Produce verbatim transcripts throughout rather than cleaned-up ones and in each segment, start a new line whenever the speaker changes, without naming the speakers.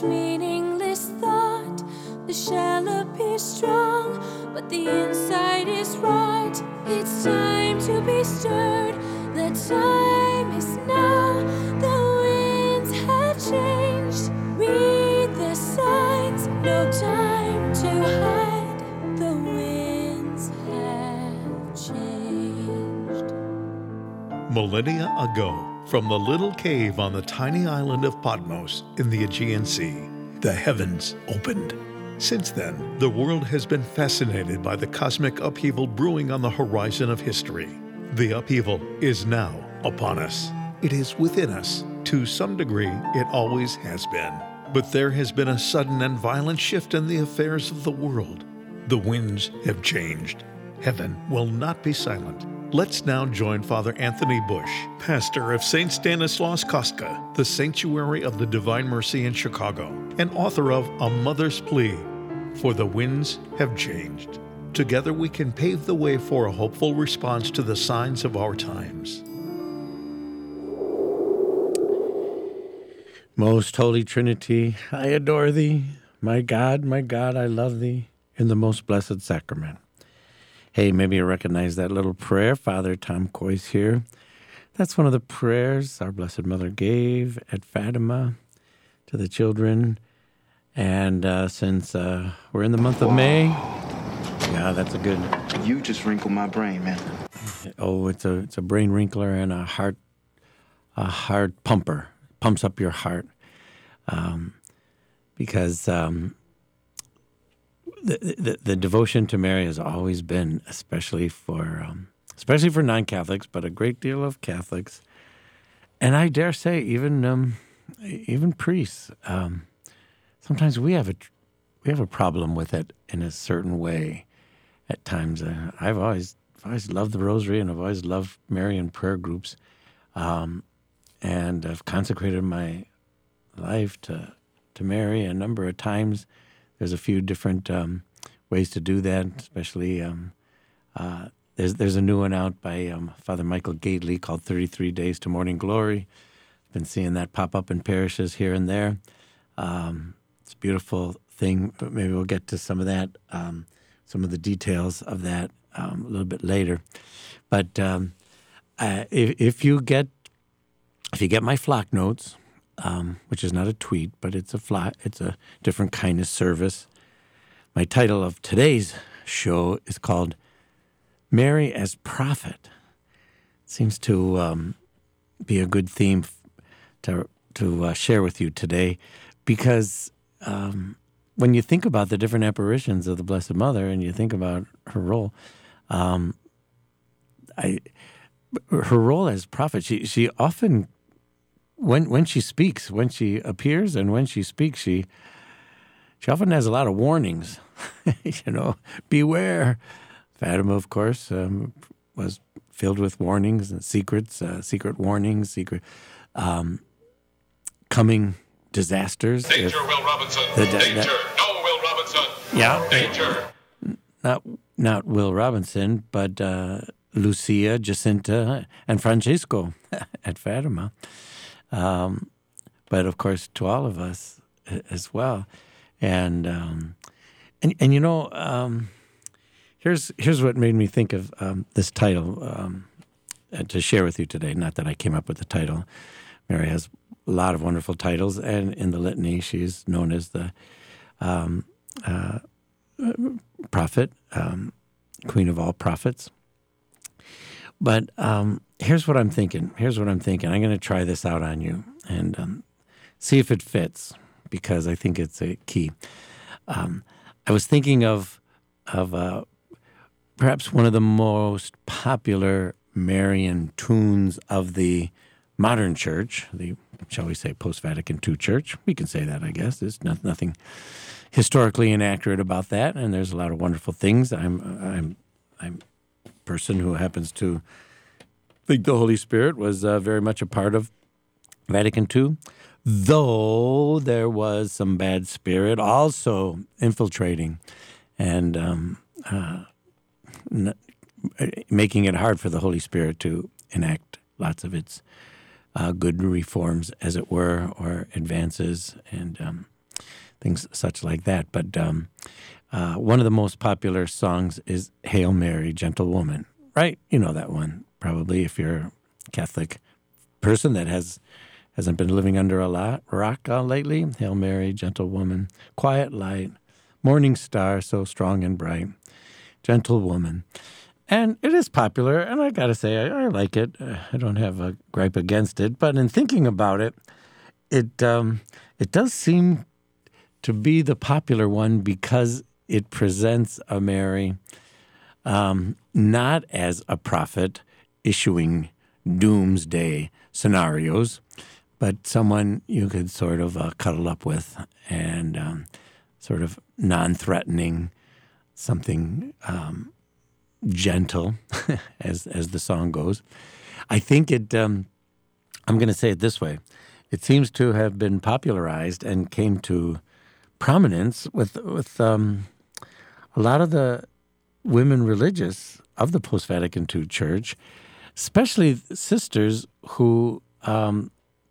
meaningless thought. The shell appears strong, but the inside is rot. It's time to be stirred. The time is now. The winds have changed. Read the signs. No time to hide. The winds have changed.
Millennia ago, from the little cave on the tiny island of Patmos in the Aegean Sea, the heavens opened. Since then, the world has been fascinated by the cosmic upheaval brewing on the horizon of history. The upheaval is now upon us. It is within us. To some degree, it always has been. But there has been a sudden and violent shift in the affairs of the world. The winds have changed. Heaven will not be silent. Let's now join Father Anthony Bush, pastor of Saint Stanislaus Kostka, the Sanctuary of the Divine Mercy in Chicago, and author of A Mother's Plea, For the Winds Have Changed. Together we can pave the way for a hopeful response to the signs of our times.
Most Holy Trinity, I adore thee. My God, my God, I love thee in the most blessed sacrament. Hey, maybe you recognize that little prayer. Father Tom Coyce here. That's one of the prayers our Blessed Mother gave at Fatima to the children. And uh, since uh, we're in the month of May, yeah, that's a good...
You just wrinkled my brain, man.
Oh, it's a it's a brain wrinkler and a heart a heart pumper. Pumps up your heart. Um, because... Um, The, the the devotion to Mary has always been, especially for um, especially for non-Catholics, but a great deal of Catholics, and I dare say even um, even priests. Um, sometimes we have a we have a problem with it in a certain way. At times, uh, I've always I've always loved the Rosary, and I've always loved Marian prayer groups, um, and I've consecrated my life to to Mary a number of times. There's a few different um, ways to do that, especially um, uh, there's there's a new one out by um, Father Michael Gately called thirty-three Days to Morning Glory. I've been seeing that pop up in parishes here and there. Um, it's a beautiful thing, but maybe we'll get to some of that, um, some of the details of that um, a little bit later. But um, uh, if, if you get if you get my flock notes, Um, which is not a tweet, but it's a fly, it's a different kind of service. My title of today's show is called Mary as Prophet. It seems to um, be a good theme f- to to uh, share with you today, because um, when you think about the different apparitions of the Blessed Mother and you think about her role, um, I her role as prophet, she she often. When when she speaks, when she appears, and when she speaks, she she often has a lot of warnings. you know, beware. Fatima, of course, um, was filled with warnings and secrets, uh, secret warnings, secret um, coming disasters.
Danger,
if,
Will Robinson.
The,
Danger.
that,
No, Will Robinson.
Yeah.
Danger.
Not not Will Robinson, but uh, Lucia, Jacinta, and Francisco at Fatima. Um, but of course, to all of us as well, and um, and and you know, um, here's here's what made me think of um, this title um, to share with you today. Not that I came up with the title. Mary has a lot of wonderful titles, and in the litany, she's known as the um, uh, prophet, um, Queen of all prophets. But um, here's what I'm thinking. Here's what I'm thinking. I'm going to try this out on you and um, see if it fits, because I think it's a key. Um, I was thinking of of uh, perhaps one of the most popular Marian tunes of the modern church, the, shall we say, post-Vatican two church. We can say that, I guess. There's not, nothing historically inaccurate about that, and there's a lot of wonderful things. I'm I'm I'm person who happens to think the Holy Spirit was uh, very much a part of Vatican two, though there was some bad spirit also infiltrating and um, uh, n- making it hard for the Holy Spirit to enact lots of its uh, good reforms, as it were, or advances. And um, things such like that. But um, uh, one of the most popular songs is Hail Mary, Gentle Woman, right? You know that one, probably, if you're a Catholic person that has, hasn't been living under a lot, rock uh, lately. Hail Mary, Gentle Woman, Quiet Light, Morning Star, so strong and bright, Gentle Woman. And it is popular, and I got to say, I, I like it. Uh, I don't have a gripe against it. But in thinking about it, it um, it does seem to be the popular one because it presents a Mary um, not as a prophet issuing doomsday scenarios, but someone you could sort of uh, cuddle up with and um, sort of non-threatening, something um, gentle, as as the song goes. I think it, um, I'm going to say it this way, it seems to have been popularized and came to prominence with, with um, a lot of the women religious of the post-Vatican two Church, especially sisters who um,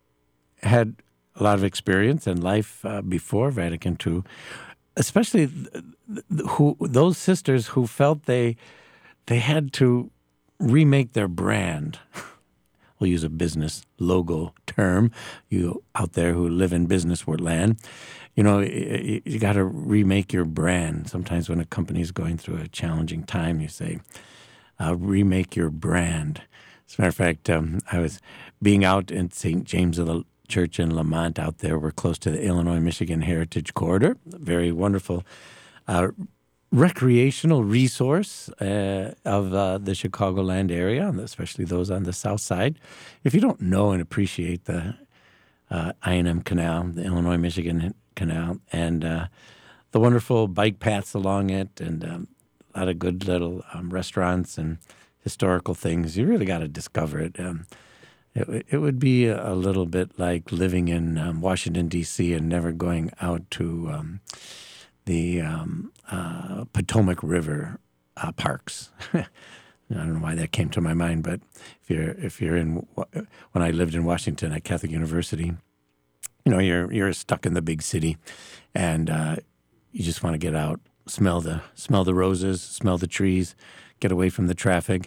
had a lot of experience in life uh, before Vatican two, especially th- th- who those sisters who felt they they had to remake their brand. We'll use a business logo term. You out there who live in business land, you know, you, you got to remake your brand. Sometimes when a company is going through a challenging time, you say, uh, remake your brand. As a matter of fact, um, I was being out in Saint James of the Church in Lamont out there. We're close to the Illinois-Michigan Heritage Corridor, a very wonderful uh, recreational resource uh, of uh, the Chicagoland area, especially those on the south side. If you don't know and appreciate the uh, I and M Canal, the Illinois-Michigan Canal, and uh, the wonderful bike paths along it, and um, a lot of good little um, restaurants and historical things, you really got to discover it. Um, it. It would be a little bit like living in um, Washington, D C and never going out to um, the um, uh, Potomac River uh, parks. I don't know why that came to my mind, but if you're if you're in when I lived in Washington at Catholic University, you know you're you're stuck in the big city, and uh, you just want to get out, smell the smell the roses, smell the trees, get away from the traffic,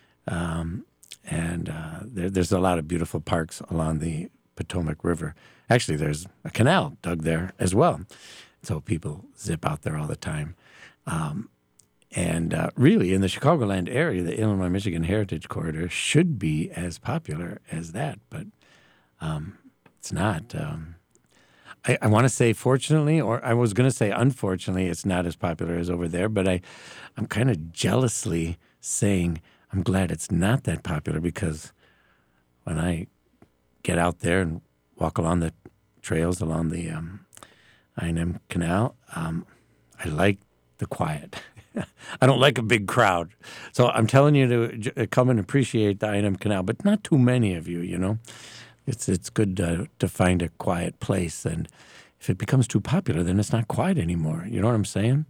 um, and uh, there, there's a lot of beautiful parks along the Potomac River. Actually, there's a canal dug there as well. So people zip out there all the time. Um, and uh, really, in the Chicagoland area, the Illinois-Michigan Heritage Corridor should be as popular as that, but um, it's not. Um, I, I want to say fortunately, or I was going to say unfortunately, it's not as popular as over there, but I, I'm kind of jealously saying I'm glad it's not that popular because when I get out there and walk along the trails along the um, I and M Canal, um, I like the quiet. I don't like a big crowd. So I'm telling you to j- come and appreciate the I and M Canal, but not too many of you, you know. It's it's good to, to find a quiet place, and if it becomes too popular, then it's not quiet anymore. You know what I'm saying?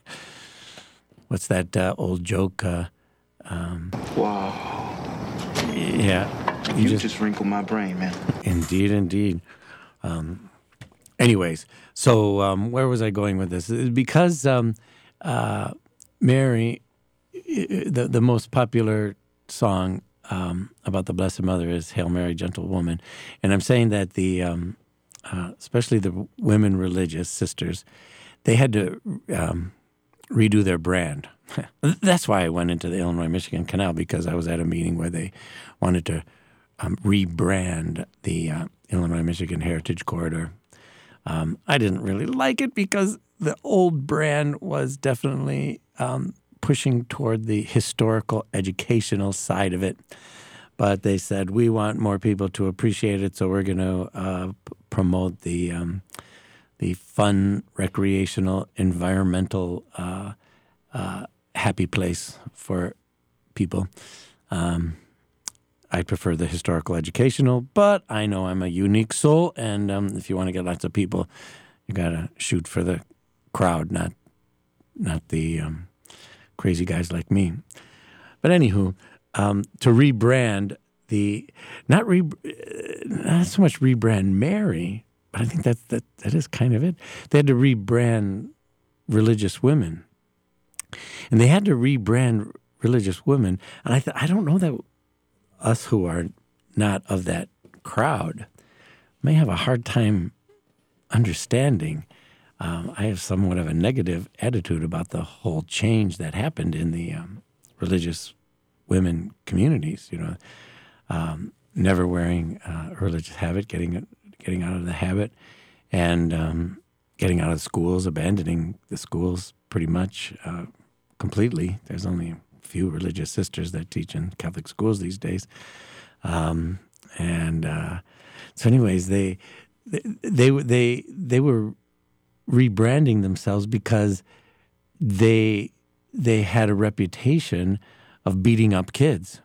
What's that uh, old joke? Uh, um,
Wow.
Yeah.
You, you just, just wrinkled my brain, man.
Indeed, indeed. Um, anyways, so um, where was I going with this? Because um, uh, Mary, the the most popular song um, about the Blessed Mother is "Hail Mary, Gentle Woman," and I'm saying that the um, uh, especially the women religious sisters, they had to um, redo their brand. That's why I went into the Illinois-Michigan Canal, because I was at a meeting where they wanted to um, rebrand the uh, Illinois-Michigan Heritage Corridor. Um, I didn't really like it because the old brand was definitely um, pushing toward the historical, educational side of it. But they said, we want more people to appreciate it, so we're going to uh, p- promote the um, the fun, recreational, environmental, uh, uh, happy place for people. Um, I prefer the historical, educational, but I know I'm a unique soul, and um, if you want to get lots of people, you got to shoot for the crowd, not not the um, crazy guys like me. But anywho, um, to rebrand the not re not so much rebrand Mary, but I think that that that is kind of it. They had to rebrand religious women, and they had to rebrand religious women. And I th- I don't know that us who are not of that crowd may have a hard time understanding. Um, I have somewhat of a negative attitude about the whole change that happened in the um, religious women communities. You know, um, never wearing uh, a religious habit, getting getting out of the habit, and um, getting out of schools, abandoning the schools pretty much uh, completely. There's only a few religious sisters that teach in Catholic schools these days, um, and uh, so, anyways, they they they they were rebranding themselves because they they had a reputation of beating up kids.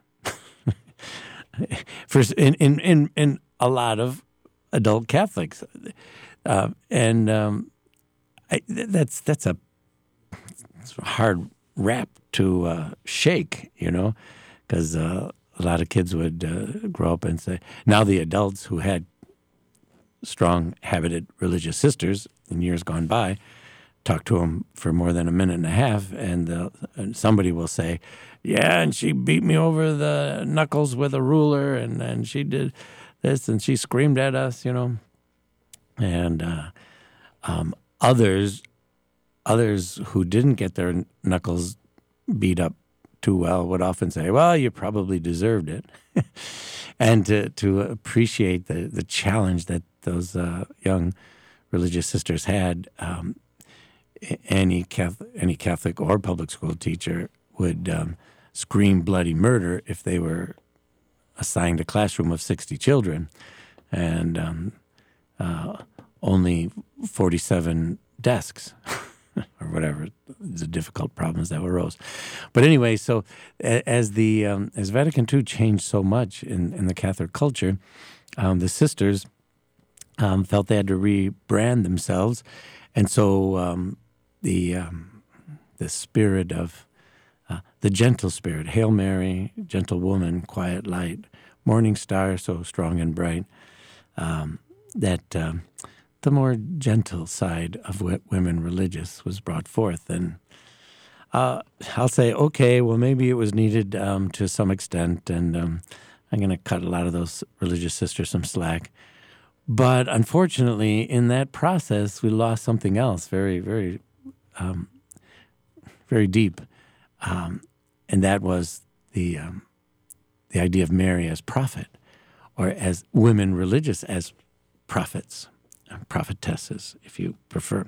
First, in, in in in a lot of adult Catholics, uh, and um, I, that's that's a, it's a hard rap to uh, shake, you know, because uh, a lot of kids would uh, grow up and say. Now the adults who had strong, habited religious sisters in years gone by talk to them for more than a minute and a half, and, uh, and somebody will say, yeah, and she beat me over the knuckles with a ruler, and, and she did this, and she screamed at us, you know. And uh, um, others, others who didn't get their knuckles beat up too well would often say, well, you probably deserved it. And to, to appreciate the, the challenge that those uh, young religious sisters had, um, any Catholic, any Catholic or public school teacher would um, scream bloody murder if they were assigned a classroom of sixty children and um, uh, only forty-seven desks or whatever the difficult problems that arose. But anyway, so as the um, as Vatican two changed so much in, in the Catholic culture, um, the sisters um, felt they had to rebrand themselves, and so um, the um, the spirit of uh, the gentle spirit, Hail Mary, gentle woman, quiet light, morning star, so strong and bright, um, that um, the more gentle side of w- women religious was brought forth. And uh, I'll say, okay, well, maybe it was needed um, to some extent, and um, I'm going to cut a lot of those religious sisters some slack. But unfortunately, in that process, we lost something else very, very, um, very deep, um, and that was the um, the idea of Mary as prophet, or as women religious as prophets, prophetesses, if you prefer.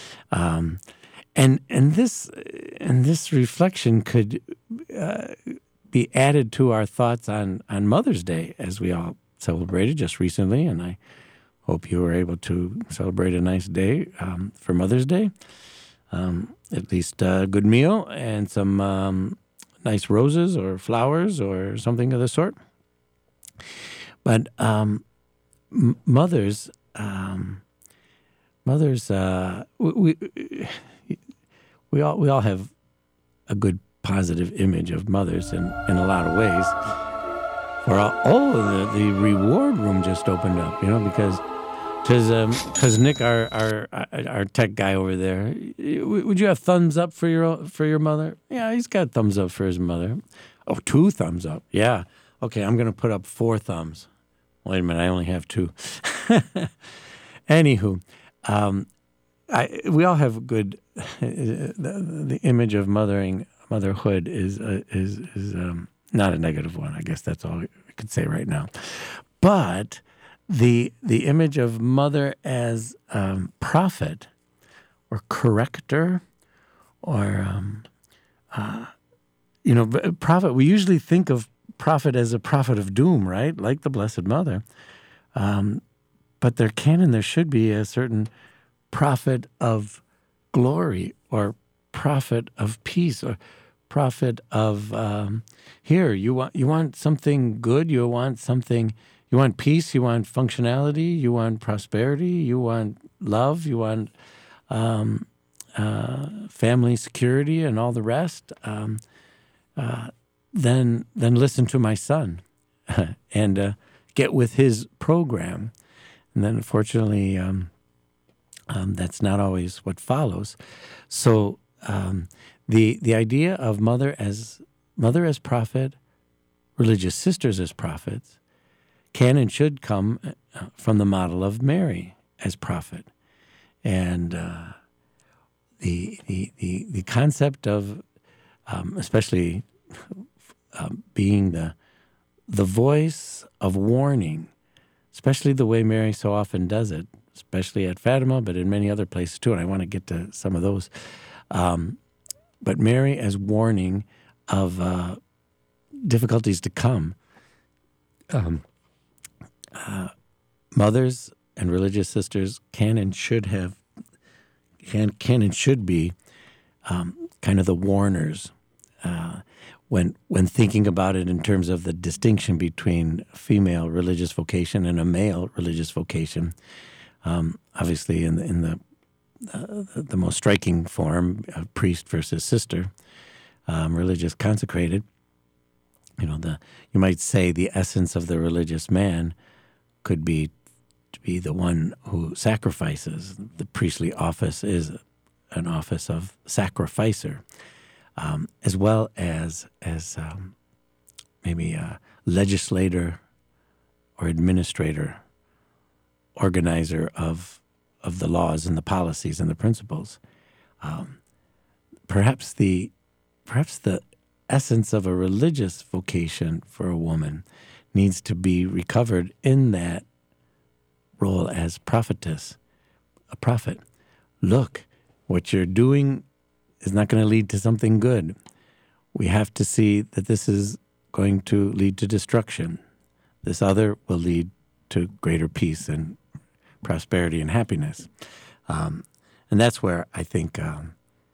Um, and and this and this reflection could uh, be added to our thoughts on on Mother's Day, as we all celebrated just recently, and I hope you were able to celebrate a nice day um, for Mother's Day. Um, at least a good meal and some um, nice roses or flowers or something of the sort. But um, m- mothers, um, mothers, uh, we, we we all we all have a good positive image of mothers in, in a lot of ways. For all, oh, the, the reward room just opened up, you know, because because um, Nick, our, our our tech guy over there, would you have thumbs up for your for your mother? Yeah, he's got thumbs up for his mother. Oh, two thumbs up. Yeah. Okay, I'm going to put up four thumbs. Wait a minute, I only have two. Anywho, um, I, we all have good. The, the image of mothering, motherhood is uh, is is um, not a negative one. I guess that's all we could say right now. But the the image of mother as um, prophet or corrector or um, uh, you know, prophet. We usually think of prophet as a prophet of doom, right? Like the Blessed Mother. Um, but there can and there should be a certain prophet of glory or prophet of peace or prophet of um, here. You want you want something good. You want something. You want peace. You want functionality. You want prosperity. You want love. You want um, uh, family security and all the rest. Um, uh, then then listen to my son and uh, get with his program. And then, unfortunately, um, um, that's not always what follows. So um, the the idea of mother as mother as prophet, religious sisters as prophets, can and should come from the model of Mary as prophet. And uh, the, the the the concept of, um, especially um, being the the voice of warning, especially the way Mary so often does it, especially at Fatima, but in many other places too. And I want to get to some of those. Um, but Mary as warning of uh, difficulties to come. Um, uh, mothers and religious sisters can and should have, can can and should be um, kind of the warners uh, when when thinking about it in terms of the distinction between female religious vocation and a male religious vocation. Um, obviously, in the in the uh, the most striking form of priest versus sister, um, religious consecrated. You know, the you might say the essence of the religious man could be to be the one who sacrifices. The priestly office is an office of sacrificer, um, as well as as um, maybe a legislator or administrator, organizer of of the laws and the policies and the principles. Um, perhaps the perhaps the essence of a religious vocation for a woman needs to be recovered in that role as prophetess, a prophet. Look, what you're doing is not going to lead to something good. We have to see that this is going to lead to destruction. This other will lead to greater peace and prosperity and happiness. Um, and that's where I think um,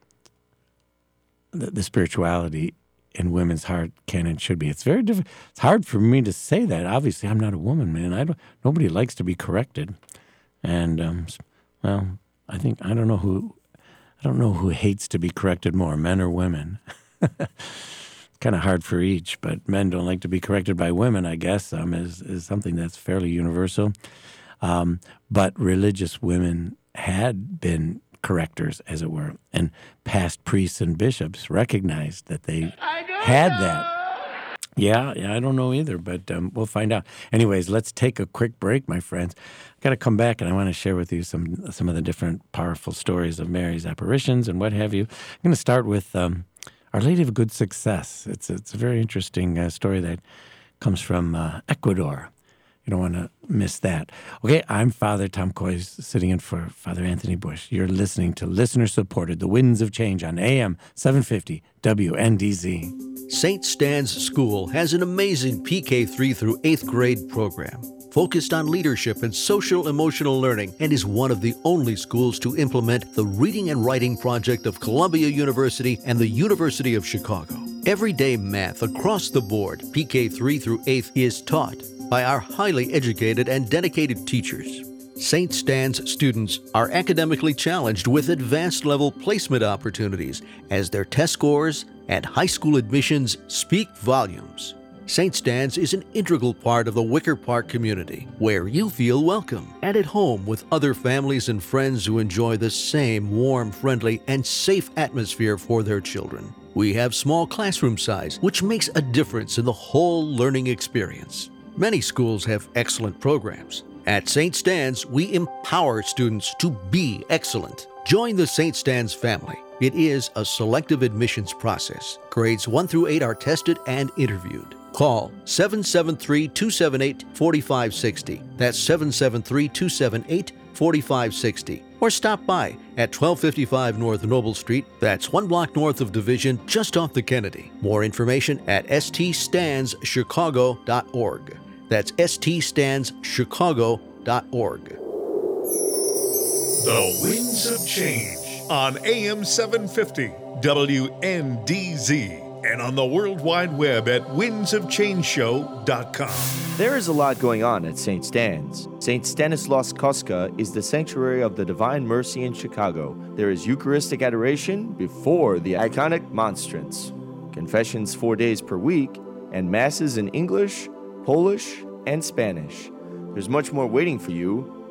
the, the spirituality in women's heart can and should be. It's very difficult. It's hard for me to say that. Obviously, I'm not a woman, man. I don't. Nobody likes to be corrected, and um, well, I think I don't know who. I don't know who hates to be corrected more, men or women. It's kind of hard for each, but men don't like to be corrected by women. I guess um, is is something that's fairly universal. Um, but religious women had been correctors, as it were, and past priests and bishops recognized that they had that. Yeah, yeah, I don't know either, but um, we'll find out. Anyways, let's take a quick break, my friends. I've got to come back, and I want to share with you some some of the different powerful stories of Mary's apparitions and what have you. I'm going to start with um, Our Lady of Good Success. It's, it's a very interesting uh, story that comes from uh, Ecuador. You don't want to miss that. Okay, I'm Father Tom Coys, sitting in for Father Anthony Bush. You're listening to listener-supported The Winds of Change on A M seven fifty W N D Z.
Saint Stan's School has an amazing P K three through eighth grade program focused on leadership and social-emotional learning, and is one of the only schools to implement the Reading and Writing Project of Columbia University and the University of Chicago. Everyday math across the board, P K three through eighth, is taught by our highly educated and dedicated teachers. Saint Stan's students are academically challenged with advanced level placement opportunities as their test scores and high school admissions speak volumes. Saint Stan's is an integral part of the Wicker Park community, where you feel welcome and at home with other families and friends who enjoy the same warm, friendly, and safe atmosphere for their children. We have small classroom size, which makes a difference in the whole learning experience. Many schools have excellent programs. At Saint Stan's, we empower students to be excellent. Join the Saint Stan's family. It is a selective admissions process. Grades one through eight are tested and interviewed. Call seven seven three, two seven eight, four five six zero. That's seven seven three, two seven eight, four five six zero. Or stop by at twelve fifty-five North Noble Street. That's one block north of Division, just off the Kennedy. More information at s t stans chicago dot org. That's s t stans chicago dot org.
The Winds of Change on A M seven fifty W N D Z and on the World Wide Web at winds of change show dot com.
There is a lot going on at Saint Stan's. Saint Stanislaus Kostka is the sanctuary of the Divine Mercy in Chicago. There is Eucharistic adoration before the iconic monstrance, confessions four days per week, and masses in English, Polish, and Spanish. There's much more waiting for you.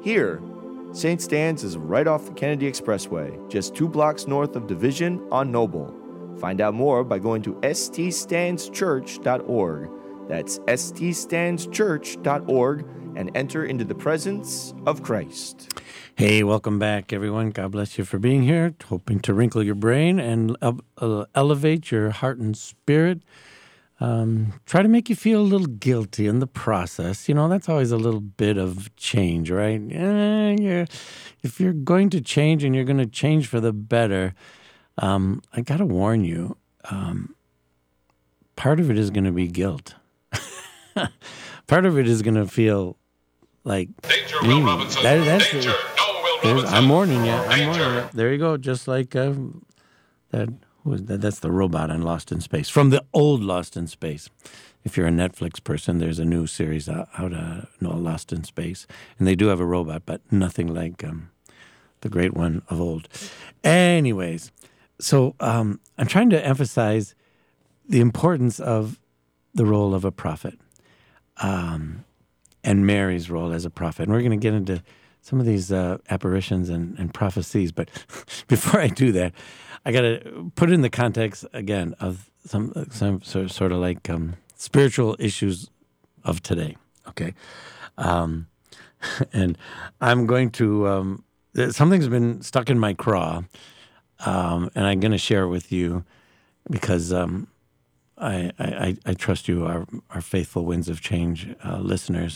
Here, Saint Stan's is right off the Kennedy Expressway, just two blocks north of Division on Noble. Find out more by going to s t stands church dot org. That's s t stands church dot org and enter into the presence of Christ.
Hey, welcome back, everyone. God bless you for being here, hoping to wrinkle your brain and uh, elevate your heart and spirit. Um, try to make you feel a little guilty in the process. You know, that's always a little bit of change, right? Eh, yeah. If you're going to change and you're going to change for the better, um, I got to warn you, um, part of it is going to be guilt. Part of it is going to feel like,
Danger,
mm,
Will Robinson.
that, that's
Danger,
the,
no, Will
there's-
Robinson.
I'm warning you. I'm
Danger.
warning you. There you go. Just like uh, that. Who was that? That's the robot on Lost in Space, from the old Lost in Space. If you're a Netflix person, there's a new series out, out uh, no, Lost in Space, and they do have a robot, but nothing like um, the great one of old. Anyways, so um, I'm trying to emphasize the importance of the role of a prophet, um, and Mary's role as a prophet. And we're going to get into some of these uh, apparitions and, and prophecies. But before I do that, I got to put it in the context, again, of some, some sort, sort of like um, spiritual issues of today, okay? Um, and I'm going to, um, something's been stuck in my craw, um, and I'm going to share it with you because um, I, I, I trust you, our, our faithful Winds of Change uh, listeners.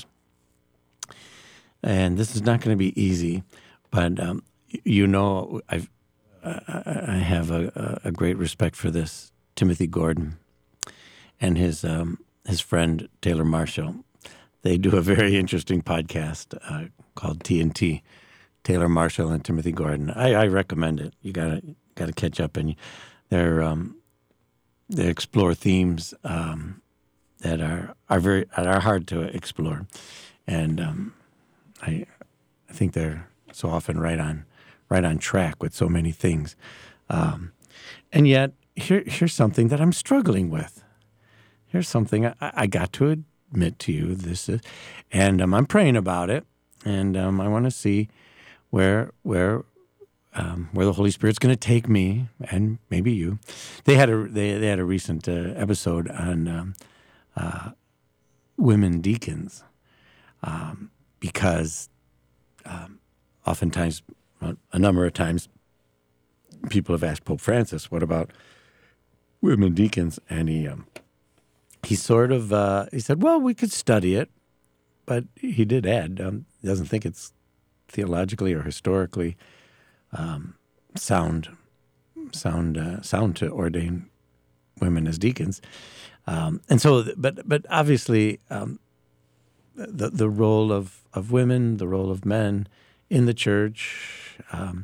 And this is not going to be easy, but um, you know I've, I, I have a, a great respect for this Timothy Gordon and his um, his friend Taylor Marshall. They do a very interesting podcast uh, called T N T. Taylor Marshall and Timothy Gordon. I, I recommend it. You gotta gotta catch up, and they're um, they explore themes um, that are are very that are hard to explore, and um, I I think they're so often right on right on track with so many things, um, and yet here here's something that I'm struggling with. Here's something I, I got to admit to you. This is, and um, I'm praying about it, and um, I want to see where where um, where the Holy Spirit's going to take me, and maybe you. They had a they they had a recent uh, episode on um, uh, women deacons, um, because um, oftentimes, a number of times, people have asked Pope Francis, "What about women deacons?" And he um, he sort of uh, he said, "Well, we could study it," but he did add, um, he doesn't think it's theologically or historically um, sound sound uh, sound to ordain women as deacons, um, and so. But but obviously, um, the the role of, of women, the role of men in the church, um,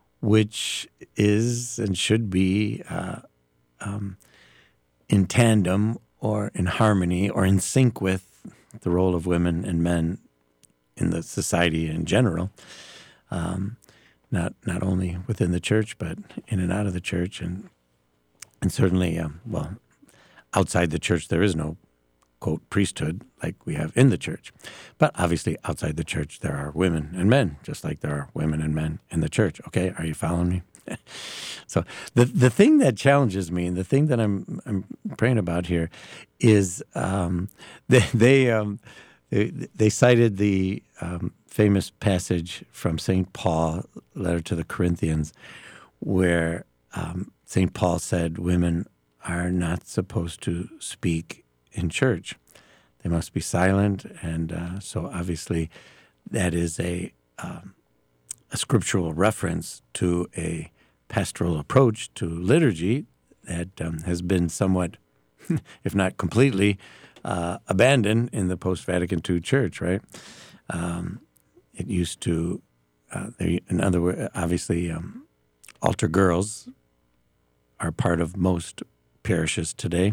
which is and should be uh, um, in tandem or in harmony or in sync with the role of women and men in the society in general, um, not not only within the church, but in and out of the church, and and certainly, um, well, outside the church there is no, quote, priesthood like we have in the church. But obviously outside the church there are women and men, just like there are women and men in the church. Okay, are you following me? So the the thing that challenges me, and the thing that I'm I'm praying about here, is um, they they um, they, they cited the um, famous passage from Saint Paul, letter to the Corinthians, where um, Saint Paul said women are not supposed to speak in church. They must be silent, and uh, so obviously that is a um, a scriptural reference to a pastoral approach to liturgy that um, has been somewhat, if not completely, uh, abandoned in the post-Vatican two church, right? Um, it used to, uh, they, in other words, obviously, um, altar girls are part of most parishes today.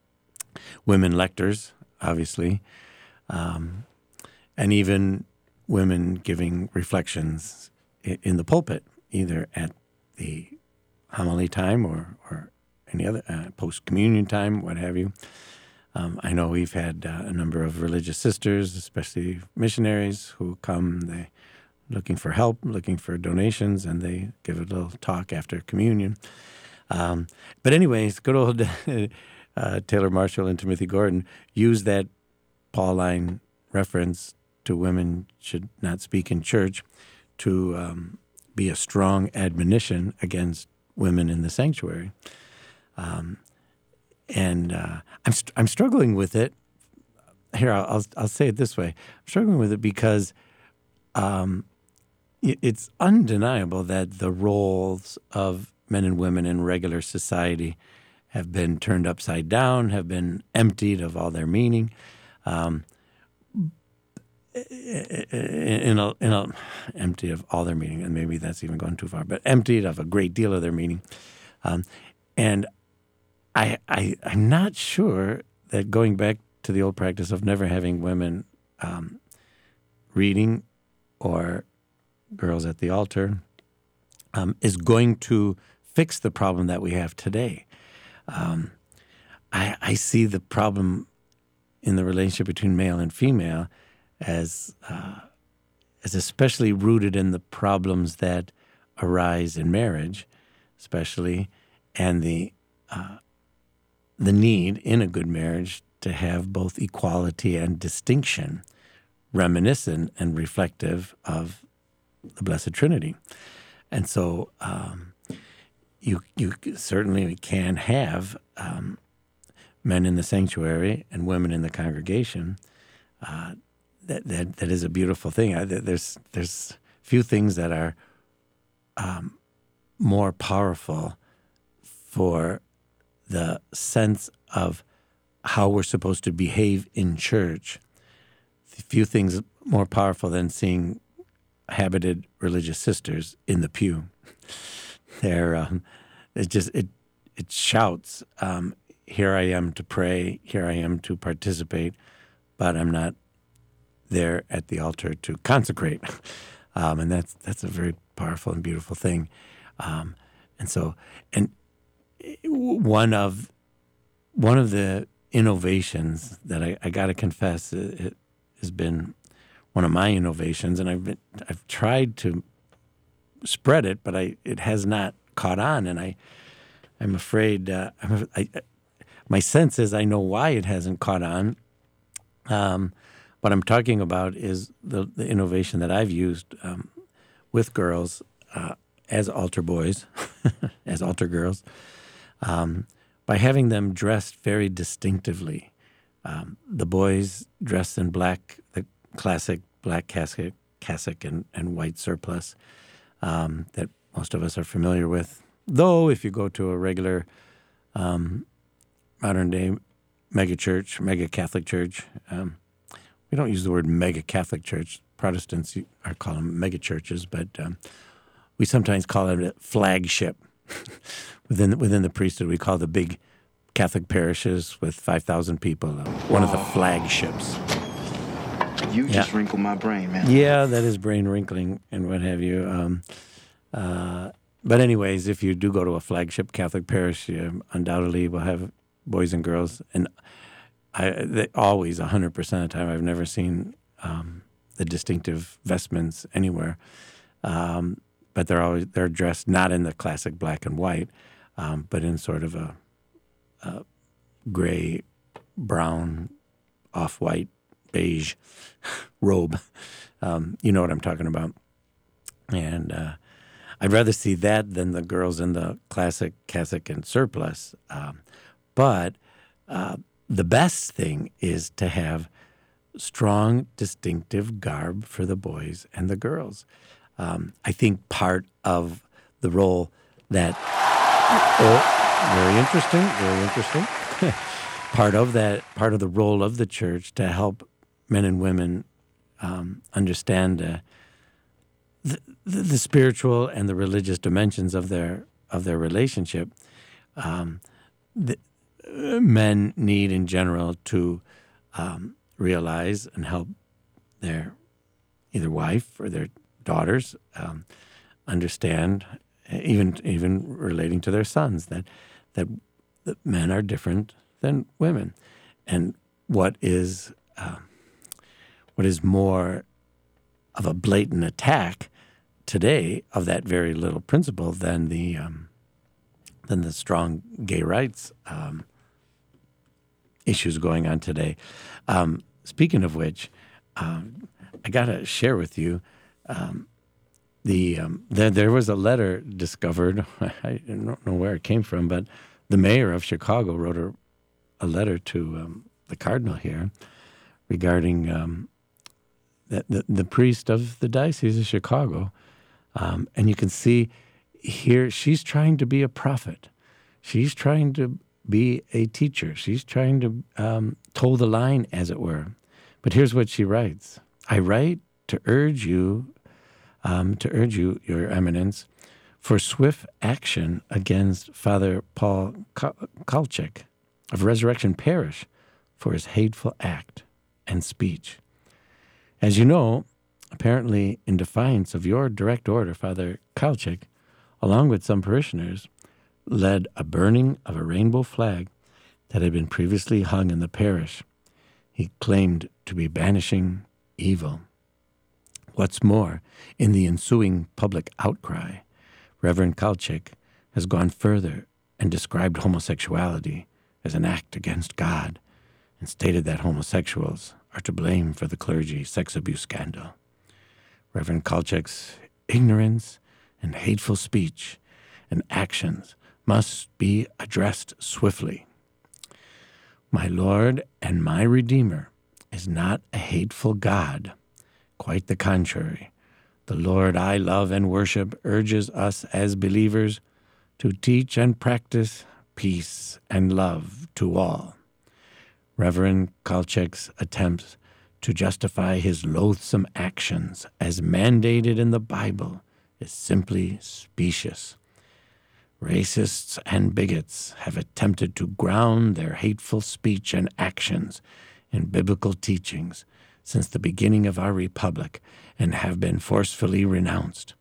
Women lectors, obviously, um, and even women giving reflections in, in the pulpit, either at the homily time or, or any other uh, post-communion time, what have you. Um, I know we've had uh, a number of religious sisters, especially missionaries, who come. They looking for help, looking for donations, and they give a little talk after communion. Um, but anyways, good old uh, Taylor Marshall and Timothy Gordon use that Pauline reference to women should not speak in church to um, be a strong admonition against women in the sanctuary. Um, and uh, I'm st- I'm struggling with it. Here, I'll, I'll I'll say it this way: I'm struggling with it because um, it's undeniable that the roles of men and women in regular society have been turned upside down, have been emptied of all their meaning. Um, in a, in a, emptied of all their meaning, and maybe that's even gone too far, but emptied of a great deal of their meaning. Um, and I, I, I'm not sure that going back to the old practice of never having women um, reading or girls at the altar um, is going to fix the problem that we have today. Um, I, I see the problem in the relationship between male and female as uh, as especially rooted in the problems that arise in marriage, especially, and the uh, the need in a good marriage to have both equality and distinction, reminiscent and reflective of the Blessed Trinity. And so um, you you certainly can have um, men in the sanctuary and women in the congregation. Uh, that, that that is a beautiful thing. I, there's there's few things that are um, more powerful for the sense of how we're supposed to behave in church. Few things more powerful than seeing habited religious sisters in the pew. They're um, it just it it shouts. Um, here I am to pray. Here I am to participate, but I'm not there at the altar to consecrate. Um, and that's that's a very powerful and beautiful thing. Um, and so, and one of one of the innovations that I, I got to confess it, it has been one of my innovations, and I've been, I've tried to spread it, but I it has not caught on, and I I'm afraid uh, I'm, I, my sense is I know why it hasn't caught on. Um, what I'm talking about is the, the innovation that I've used um, with girls uh, as altar boys, as altar girls, um, by having them dressed very distinctively. Um, the boys dressed in black, the classic black cassock, cassock and, and white surplice um, that most of us are familiar with. Though, if you go to a regular um, modern-day mega-church, mega-Catholic church, um, we don't use the word mega-Catholic church. Protestants are call them mega-churches, but um, we sometimes call it a flagship. within, within the priesthood, we call the big Catholic parishes with five thousand people uh, one of the flagships.
You
yeah.
just wrinkled my brain, man.
Yeah, that is brain wrinkling and what have you. Um, uh, but anyways, if you do go to a flagship Catholic parish, you undoubtedly will have boys and girls. And I they always, one hundred percent of the time, I've never seen um, the distinctive vestments anywhere. Um, but they're always they're dressed not in the classic black and white, um, but in sort of a, a gray, brown, off-white, beige robe. Um, you know what I'm talking about. And uh, I'd rather see that than the girls in the classic cassock and surplice. Um, but uh, the best thing is to have strong, distinctive garb for the boys and the girls. Um, I think part of the role that, oh, very interesting, very interesting. part of that, part of the role of the church to help men and women um, understand uh, the, the, the spiritual and the religious dimensions of their of their relationship. Um, the, uh, men need, in general, to um, realize and help their either wife or their daughters um, understand, even even relating to their sons, that that, that men are different than women, and what is uh, what is more of a blatant attack today of that very little principle than the um, than the strong gay rights um, issues going on today. Um, speaking of which, um, I got to share with you um, the um, there there was a letter discovered. I don't know where it came from, but the mayor of Chicago wrote a, a letter to um, the cardinal here regarding um, the, the the priest of the Diocese of Chicago, um, and you can see here she's trying to be a prophet. She's trying to be a teacher. She's trying to um, toe the line, as it were. But here's what she writes: I write to urge you, um, to urge you, Your Eminence, for swift action against Father Paul Kalchik of Resurrection Parish for his hateful act and speech. As you know, apparently in defiance of your direct order, Father Kalchik, along with some parishioners, led a burning of a rainbow flag that had been previously hung in the parish. He claimed to be banishing evil. What's more, in the ensuing public outcry, Reverend Kalchik has gone further and described homosexuality as an act against God and stated that homosexuals are to blame for the clergy sex abuse scandal. Reverend Kalchik's ignorance and hateful speech and actions must be addressed swiftly. My Lord and my Redeemer is not a hateful God. Quite the contrary. The Lord I love and worship urges us as believers to teach and practice peace and love to all. Reverend Kalchik's attempts to justify his loathsome actions as mandated in the Bible is simply specious. Racists and bigots have attempted to ground their hateful speech and actions in biblical teachings since the beginning of our republic and have been forcefully renounced.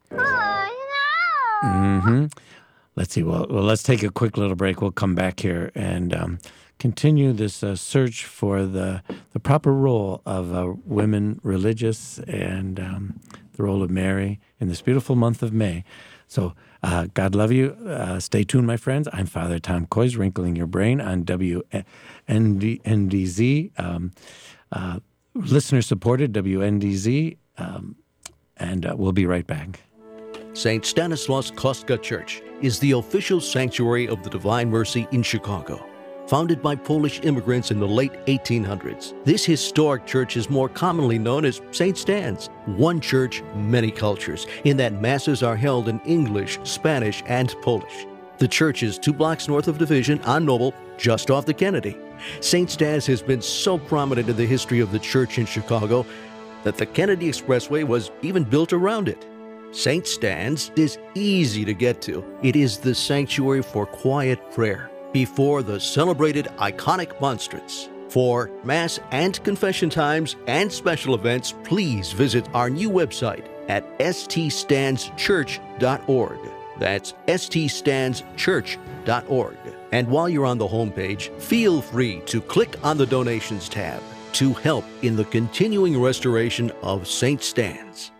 Oh, no!
Mm-hmm. Let's see. Well, well, let's take a quick little break. We'll come back here and um, continue this uh, search for the the proper role of uh, women religious and um, the role of Mary in this beautiful month of May. So, uh, God love you. Uh, stay tuned, my friends. I'm Father Tom Kois, wrinkling your brain on W N D Z, um, uh, listener-supported W N D Z, um, and uh, we'll be right back.
Saint Stanislaus Kostka Church is the official sanctuary of the Divine Mercy in Chicago. Founded by Polish immigrants in the late eighteen hundreds, this historic church is more commonly known as Saint Stan's. One church, many cultures, in that masses are held in English, Spanish, and Polish. The church is two blocks north of Division on Noble, just off the Kennedy. Saint Stan's has been so prominent in the history of the church in Chicago that the Kennedy Expressway was even built around it. Saint Stan's is easy to get to. It is the sanctuary for quiet prayer before the celebrated iconic monstrance. For Mass and confession times and special events, please visit our new website at s t stands church dot org. That's s t stands church dot org. And while you're on the homepage, feel free to click on the Donations tab to help in the continuing restoration of Saint Stan's.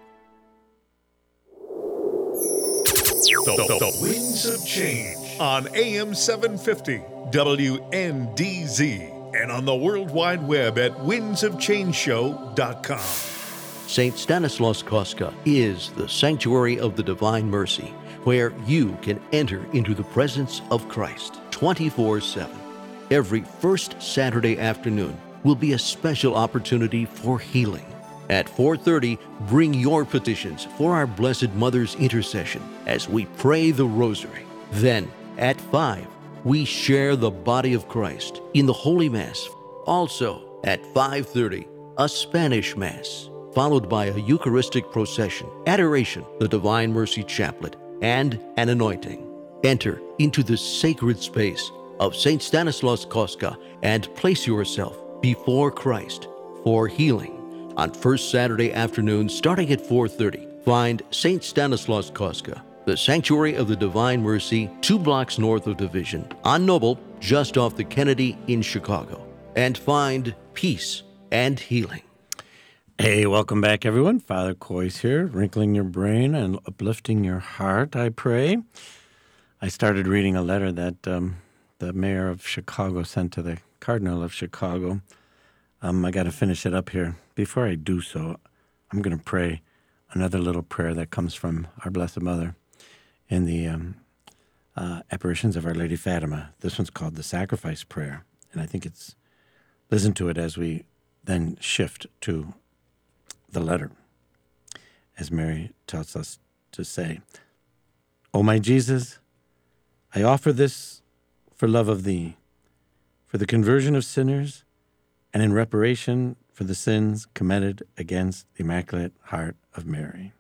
The, the, the Winds of Change on A M seven fifty W N D Z and on the World Wide Web at winds of change show dot com.
Saint Stanislaus Kostka is the sanctuary of the Divine Mercy, where you can enter into the presence of Christ twenty-four seven. Every first Saturday afternoon will be a special opportunity for healing. At four thirty, bring your petitions for our Blessed Mother's intercession as we pray the Rosary. Then, at five, we share the body of Christ in the Holy Mass. Also, at five thirty, a Spanish Mass, followed by a Eucharistic procession, adoration, the Divine Mercy Chaplet, and an anointing. Enter into the sacred space of Saint Stanislaus Kostka and place yourself before Christ for healing. On first Saturday afternoon, starting at four thirty, find Saint Stanislaus Kostka, the Sanctuary of the Divine Mercy, two blocks north of Division, on Noble, just off the Kennedy in Chicago, and find peace and healing.
Hey, welcome back, everyone. Father Coyce here, wrinkling your brain and uplifting your heart, I pray. I started reading a letter that um, the mayor of Chicago sent to the Cardinal of Chicago. Um, I got to finish it up here. Before I do so, I'm going to pray another little prayer that comes from our Blessed Mother in the um, uh, apparitions of Our Lady Fatima. This one's called the Sacrifice Prayer, and I think it's, listen to it as we then shift to the letter, as Mary tells us to say, O my Jesus, I offer this for love of thee, for the conversion of sinners, and in reparation for the sins committed against the Immaculate Heart of Mary.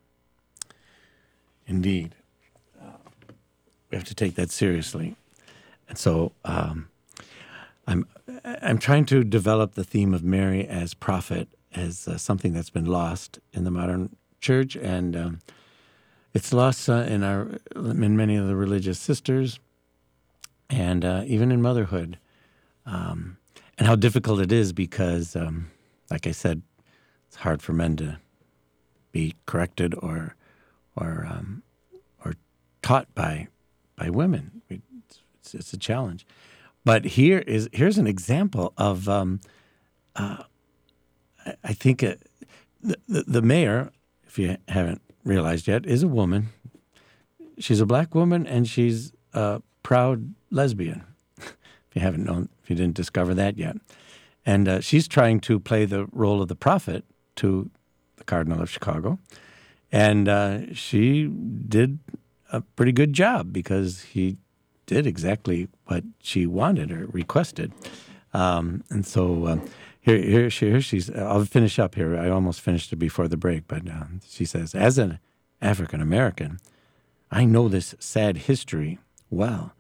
Indeed, uh, we have to take that seriously. And so um, I'm I'm trying to develop the theme of Mary as prophet as uh, something that's been lost in the modern church, and um, it's lost uh, in our in many of the religious sisters, and uh, even in motherhood. Um, and how difficult it is because, um, like I said, it's hard for men to be corrected or or um, or taught by by women. It's, it's a challenge. But here is here's an example of um, uh, I think uh, the, the the mayor, if you haven't realized yet, is a woman. She's a black woman, and she's a proud lesbian. If you haven't known, if you didn't discover that yet. And uh, she's trying to play the role of the prophet to the Cardinal of Chicago. And uh, she did a pretty good job because he did exactly what she wanted or requested. Um, and so uh, here, here, she, here she's, I'll finish up here. I almost finished it before the break, but uh, she says, as an African-American, I know this sad history well.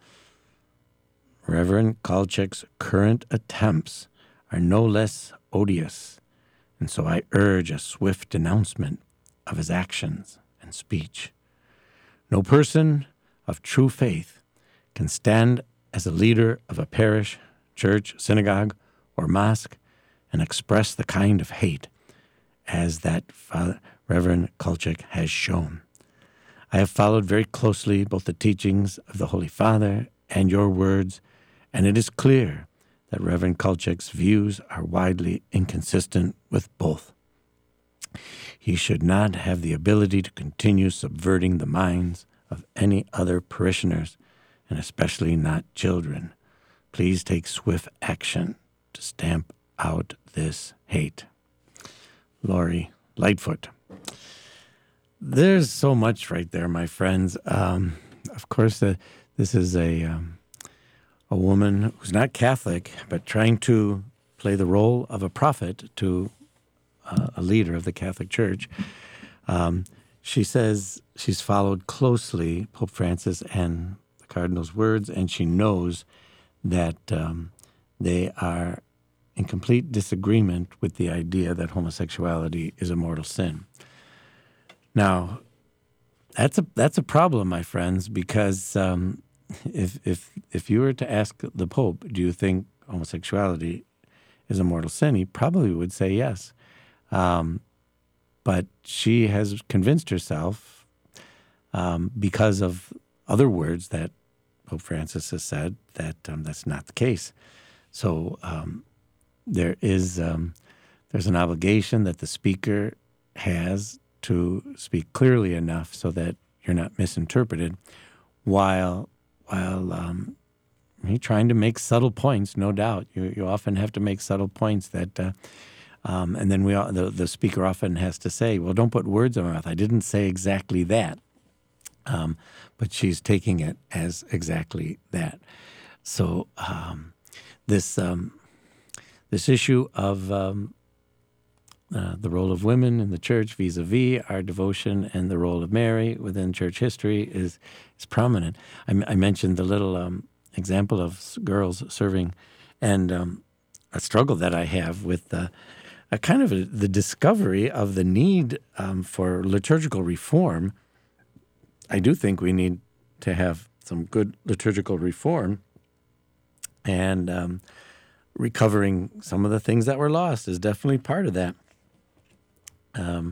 Reverend Kolchak's current attempts are no less odious, and so I urge a swift denouncement of his actions and speech. No person of true faith can stand as a leader of a parish, church, synagogue, or mosque and express the kind of hate as that Father, Reverend Kolchak has shown. I have followed very closely both the teachings of the Holy Father and your words, and it is clear that Reverend Kolchak's views are widely inconsistent with both. He should not have the ability to continue subverting the minds of any other parishioners, and especially not children. Please take swift action to stamp out this hate. Lori Lightfoot. There's so much right there, my friends. Um, of course, uh, this is a... Um, a woman who's not Catholic, but trying to play the role of a prophet to uh, a leader of the Catholic Church. Um, she says she's followed closely Pope Francis and the Cardinal's words, and she knows that um, they are in complete disagreement with the idea that homosexuality is a mortal sin. Now, that's a that's a problem, my friends, because um, If if if you were to ask the Pope, do you think homosexuality is a mortal sin, he probably would say yes. Um, but she has convinced herself, um, because of other words that Pope Francis has said, that um, that's not the case. So um, there is um, there's an obligation that the speaker has to speak clearly enough so that you're not misinterpreted, while while um, trying to make subtle points. No doubt, you you often have to make subtle points that, uh, um, and then we all, the the speaker often has to say, "Well, don't put words in my mouth. I didn't say exactly that," um, but she's taking it as exactly that. So um, this um, this issue of um, uh, the role of women in the church vis-a-vis our devotion and the role of Mary within church history is is prominent. I, I mentioned the little um, example of girls serving, and um, a struggle that I have with uh, a kind of a, the discovery of the need um, for liturgical reform. I do think we need to have some good liturgical reform, and um, recovering some of the things that were lost is definitely part of that. Um,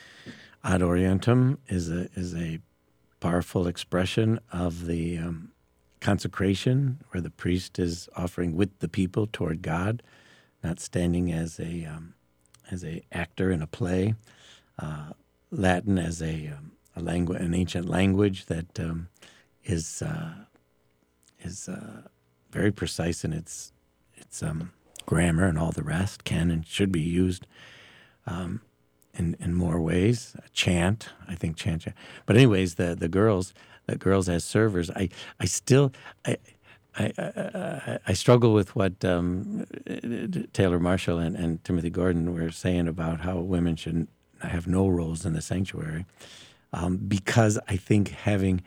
Ad Orientem is a is a powerful expression of the um, consecration, where the priest is offering with the people toward God, not standing as a um, as a actor in a play. Uh, Latin as a um, a language, an ancient language that um, is uh, is uh, very precise in its its um, grammar and all the rest. Can and should be used um, in in more ways. A chant, I think, chant, chant. But anyways, the the girls, the girls as servers, I I still I. I, I, I struggle with what um, Taylor Marshall and, and Timothy Gordon were saying about how women should have no roles in the sanctuary, um, because I think having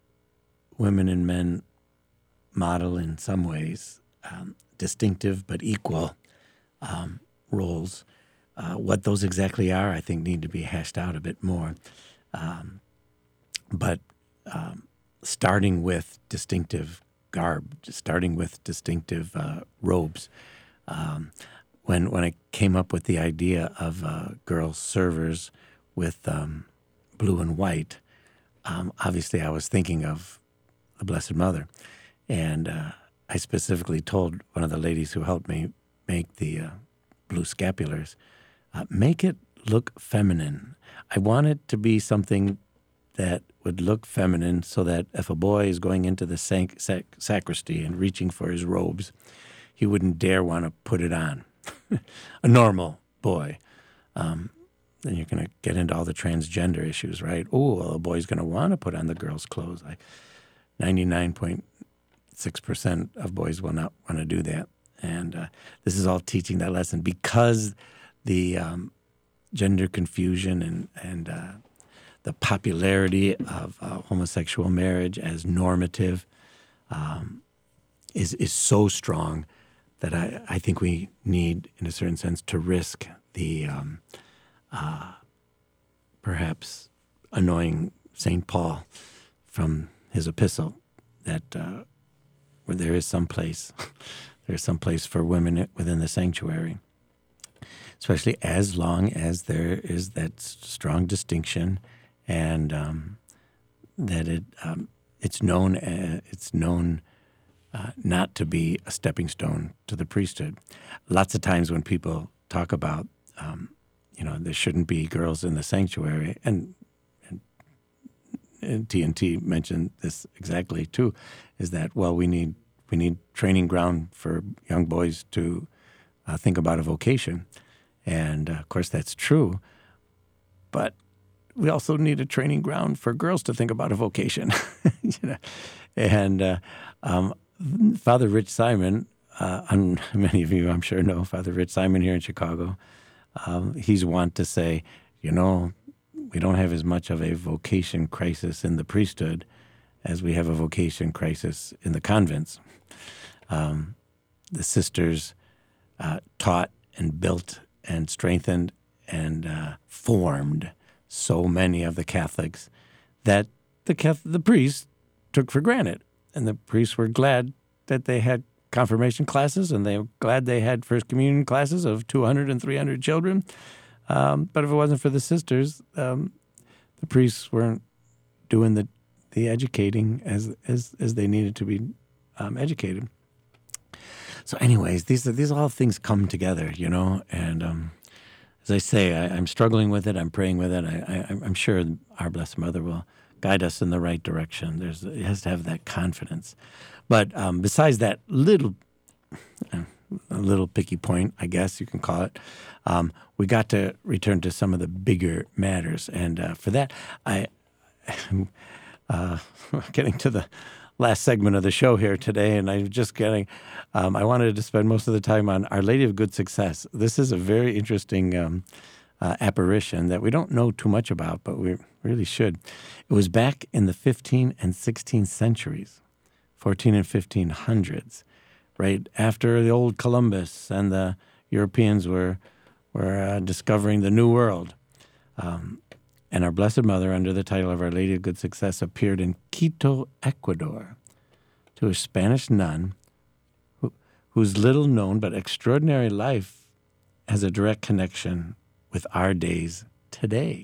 women and men model in some ways um, distinctive but equal um, roles, uh, what those exactly are, I think need to be hashed out a bit more. Um, but um, starting with distinctive garb, starting with distinctive uh, robes. Um, when when I came up with the idea of uh, girl servers with um, blue and white, um, obviously I was thinking of the Blessed Mother. And uh, I specifically told one of the ladies who helped me make the uh, blue scapulars, uh, make it look feminine. I want it to be something that would look feminine, so that if a boy is going into the sac- sac- sacristy and reaching for his robes, he wouldn't dare want to put it on. A normal boy. Um, then you're going to get into all the transgender issues, right? Oh, well, a boy's going to want to put on the girl's clothes. I, ninety-nine point six percent of boys will not want to do that. And uh, this is all teaching that lesson, because the um, gender confusion and, and uh, the popularity of uh, homosexual marriage as normative um, is is so strong that I, I think we need, in a certain sense, to risk the um, uh, perhaps annoying Saint Paul from his epistle, that uh, where there is some place, there is some place for women within the sanctuary, especially as long as there is that strong distinction. And um, that it um, it's known uh, it's known uh, not to be a stepping stone to the priesthood. Lots of times when people talk about um, you know there shouldn't be girls in the sanctuary, and, and, and T N T mentioned this exactly too, is that well we need we need training ground for young boys to uh, think about a vocation, and uh, of course that's true, but we also need a training ground for girls to think about a vocation. you know? And uh, um, Father Rich Simon, uh, and many of you I'm sure know Father Rich Simon here in Chicago, um, he's wont to say, you know, we don't have as much of a vocation crisis in the priesthood as we have a vocation crisis in the convents. Um, the sisters uh, taught and built and strengthened and uh, formed so many of the Catholics that the Catholic, the priests took for granted. And the priests were glad that they had confirmation classes, and they were glad they had First Communion classes of two hundred and three hundred children. Um, but if it wasn't for the sisters, um, the priests weren't doing the, the educating as, as as they needed to be um, educated. So anyways, these, these all things come together, you know, and... Um, As I say, I, I'm struggling with it. I'm praying with it. I, I, I'm sure our Blessed Mother will guide us in the right direction. There's, it has to have that confidence. But um, besides that little, a little picky point, I guess you can call it, um, we got to return to some of the bigger matters. And uh, for that, I, I'm uh, getting to the last segment of the show here today, and I'm just getting, um, I wanted to spend most of the time on Our Lady of Good Success. This is a very interesting um, uh, apparition that we don't know too much about, but we really should. It was back in the fifteenth and sixteenth centuries, fourteen and fifteen hundreds, right after the old Columbus and the Europeans were, were uh, discovering the New World. Um, And our Blessed Mother, under the title of Our Lady of Good Success, appeared in Quito, Ecuador, to a Spanish nun who, whose little-known but extraordinary life has a direct connection with our day's today.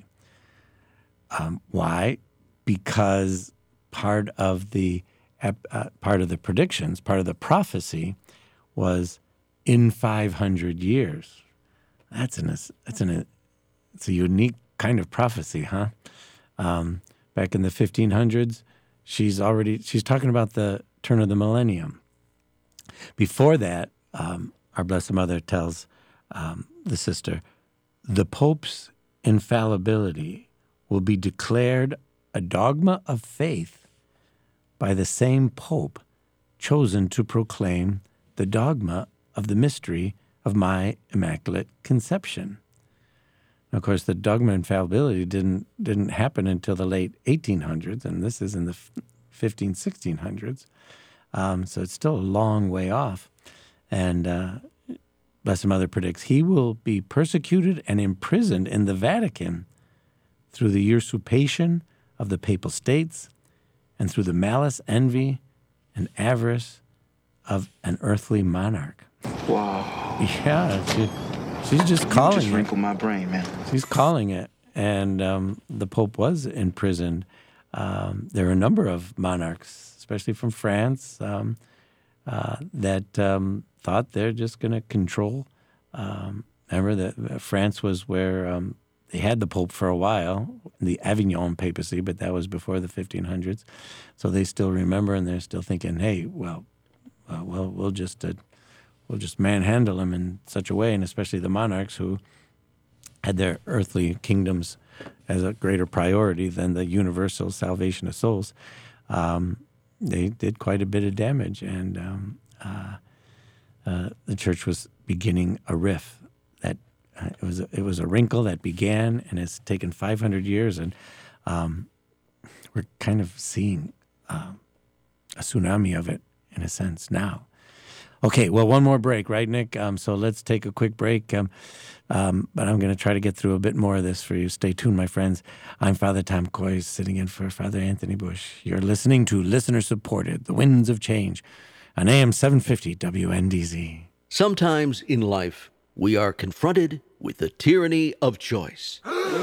Um, why? Because part of the uh, part of the predictions, part of the prophecy, was in five hundred years. That's an that's an it's a unique kind of prophecy, huh? Um, back in the fifteen hundreds, she's already she's talking about the turn of the millennium. Before that, um, our Blessed Mother tells um, the sister, the Pope's infallibility will be declared a dogma of faith by the same Pope chosen to proclaim the dogma of the mystery of my Immaculate Conception. And of course, the dogma of infallibility didn't didn't happen until the late eighteen hundreds, and this is in the fifteen, sixteen hundreds. Um, so it's still a long way off. And uh, Blessed Mother predicts he will be persecuted and imprisoned in the Vatican through the usurpation of the Papal States and through the malice, envy, and avarice of an earthly monarch.
Wow.
Yeah, she, she's just calling
you just
it.
wrinkled my brain, man.
She's calling it. And um, the Pope was imprisoned. Um, there are a number of monarchs, especially from France, um, uh, that um, thought they're just going to control. Um, remember that France was where um, they had the Pope for a while, the Avignon papacy, but that was before the fifteen hundreds. So they still remember, and they're still thinking, hey, well, uh, well, we'll just uh, we'll just manhandle him in such a way, and especially the monarchs who had their earthly kingdoms as a greater priority than the universal salvation of souls. Um, they did quite a bit of damage, and um, uh, uh, the church was beginning a rift. That uh, it was a, it was a wrinkle that began, and it's taken five hundred years, and um, we're kind of seeing uh, a tsunami of it in a sense now. Okay, well, one more break, right, Nick? Um, so let's take a quick break. Um, um, but I'm going to try to get through a bit more of this for you. Stay tuned, my friends. I'm Father Tom Coy, sitting in for Father Anthony Bush. You're listening to listener-supported The Winds of Change on A M seven fifty W N D Z.
Sometimes in life, we are confronted with the tyranny of choice.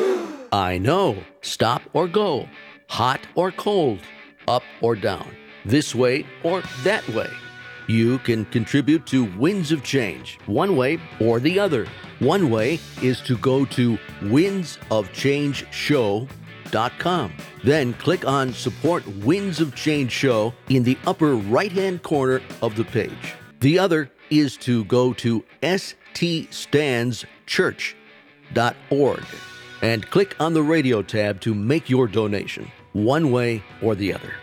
I know. Stop or go. Hot or cold. Up or down. This way or that way. You can contribute to Winds of Change, one way or the other. One way is to go to winds of change show dot com. Then click on Support Winds of Change Show in the upper right-hand corner of the page. The other is to go to s t stands church dot org and click on the radio tab to make your donation, one way or the other.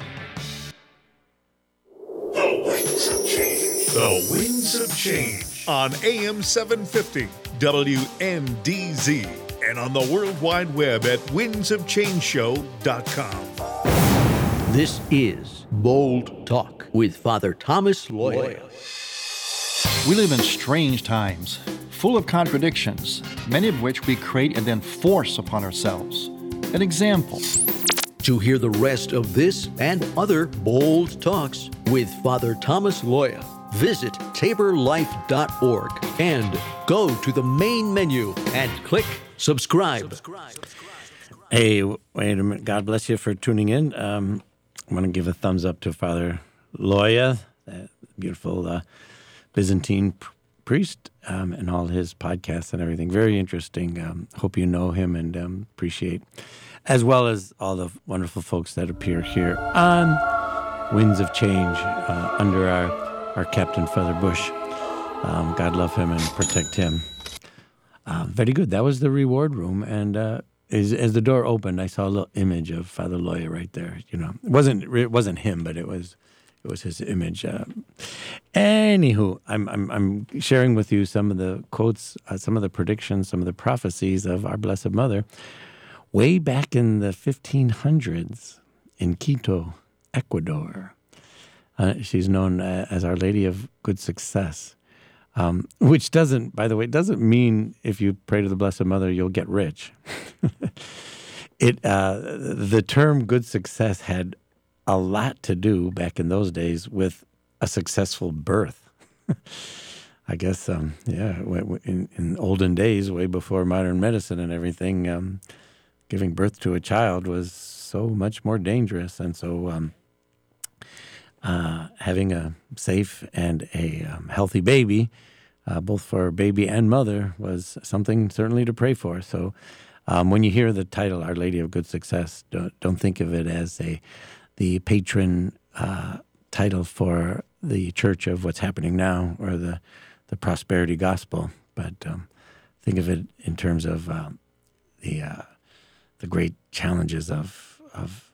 The Winds of Change on A M seven fifty W N D Z and on the World Wide Web at winds of change show dot com.
This is Bold Talk with Father Thomas Loya.
We live in strange times, full of contradictions, many of which we create and then force upon ourselves. An example.
To hear the rest of this and other Bold Talks with Father Thomas Loya, visit tabor life dot org and go to the main menu and click subscribe.
Hey, wait a minute. God bless you for tuning in. Um, I'm going to give a thumbs up to Father Loya, that beautiful uh, Byzantine pr- priest, um, and all his podcasts and everything. Very interesting. Um, hope you know him and um, appreciate, as well as all the wonderful folks that appear here on Winds of Change uh, under our, our Captain Father Bush. Um, God love him and protect him. Uh, very good. That was the reward room, and uh, as, as the door opened, I saw a little image of Father Loya right there. You know, it wasn't it wasn't him, but it was it was his image. Uh, anywho, I'm I'm I'm sharing with you some of the quotes, uh, some of the predictions, some of the prophecies of our Blessed Mother, way back in the fifteen hundreds in Quito, Ecuador. Uh, she's known uh, as Our Lady of Good Success. Um, which doesn't, by the way, doesn't mean if you pray to the Blessed Mother, you'll get rich. it uh, the term good success had a lot to do back in those days with a successful birth. I guess, um, yeah, in, in olden days, way before modern medicine and everything, um, giving birth to a child was so much more dangerous. And so um, uh, having a safe and a um, healthy baby, uh, both for baby and mother, was something certainly to pray for. So um, when you hear the title, Our Lady of Good Success, don't, don't think of it as a the patron uh, title for the church of what's happening now, or the, the prosperity gospel, but um, think of it in terms of um, the uh, the great challenges of of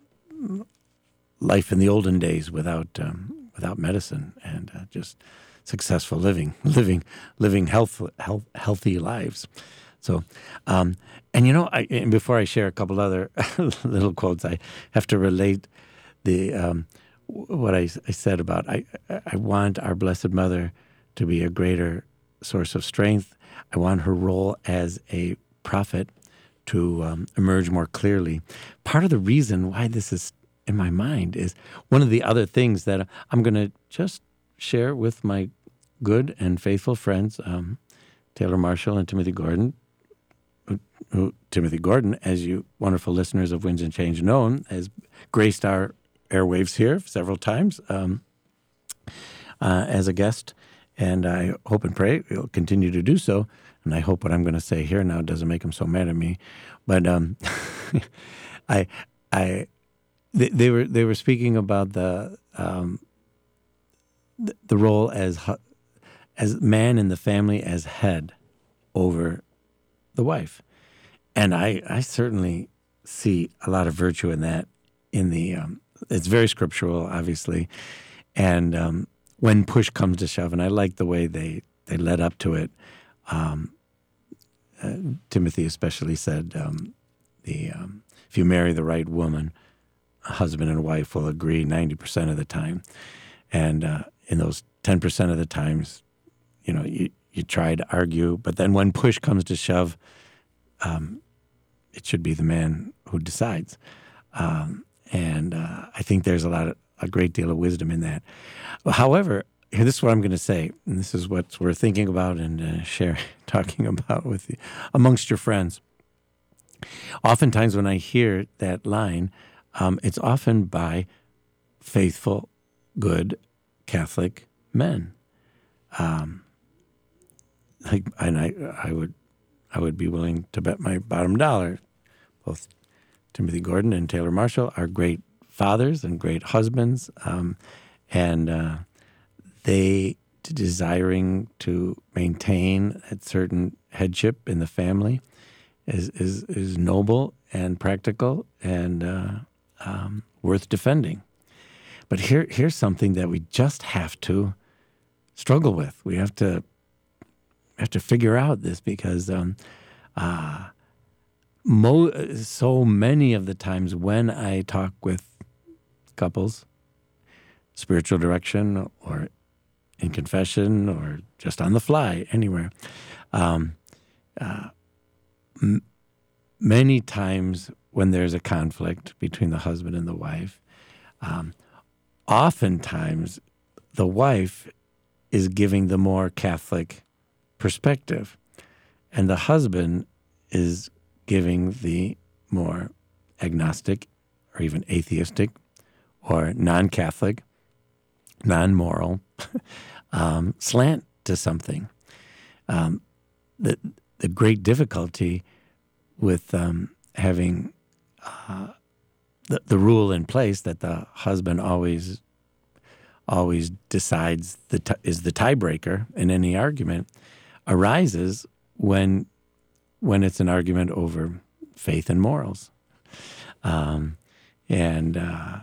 life in the olden days without um, without medicine, and uh, just successful living, living, living health, health healthy lives. So, um, and you know, I, and before I share a couple other little quotes, I have to relate the um, what I, I said about I I want our Blessed Mother to be a greater source of strength. I want her role as a prophet to um, emerge more clearly. Part of the reason why this is in my mind is one of the other things that I'm going to just share with my good and faithful friends, um, Taylor Marshall and Timothy Gordon. Who, who, Timothy Gordon, as you wonderful listeners of Winds and Change know, has graced our airwaves here several times um, uh, as a guest, and I hope and pray he'll continue to do so. And I hope what I'm going to say here now doesn't make him so mad at me. But um, I, I, they, they were they were speaking about the um, the, the role as as man in the family as head over the wife, and I I certainly see a lot of virtue in that. In the um, it's very scriptural, obviously, and um, when push comes to shove, and I like the way they they led up to it. Um, uh, Timothy especially said, um, the um, if you marry the right woman, a husband and wife will agree ninety percent of the time. And uh, in those ten percent of the times, you know, you, you try to argue, but then when push comes to shove, um, it should be the man who decides. Um, and uh, I think there's a lot of, a great deal of wisdom in that. However, this is what I'm going to say, and this is what we're thinking about and uh, sharing, talking about with you, amongst your friends. Oftentimes when I hear that line, um, it's often by faithful, good Catholic men. Um, like, and I, I would, I would be willing to bet my bottom dollar. Both Timothy Gordon and Taylor Marshall are great fathers and great husbands, um, and uh, they desiring to maintain a certain headship in the family is is, is noble and practical and uh, um, worth defending. But here here's something that we just have to struggle with. We have to have to figure out this because um, uh, mo- so many of the times when I talk with couples, spiritual direction or in confession or just on the fly, anywhere. Um, uh, m- many times when there's a conflict between the husband and the wife, um, oftentimes the wife is giving the more Catholic perspective, and the husband is giving the more agnostic or even atheistic or non-Catholic, non-moral um, slant to something. Um, the the great difficulty with um, having uh, the the rule in place that the husband always always decides the t- is the tiebreaker in any argument arises when when it's an argument over faith and morals, um, and uh,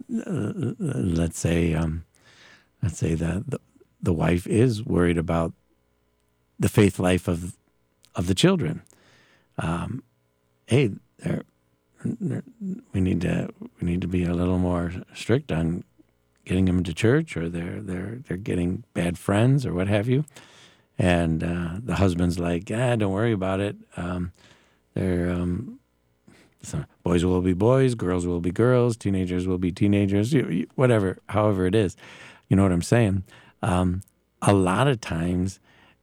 let's say. Um, Let's say that the, the wife is worried about the faith life of of the children. Um, hey, they're, they're, we need to we need to be a little more strict on getting them into church, or they're they're they're getting bad friends, or what have you. And uh, the husband's like, ah, don't worry about it. Um, they're um, so boys will be boys, girls will be girls, teenagers will be teenagers, whatever, however it is. You know what I'm saying? Um, a lot of times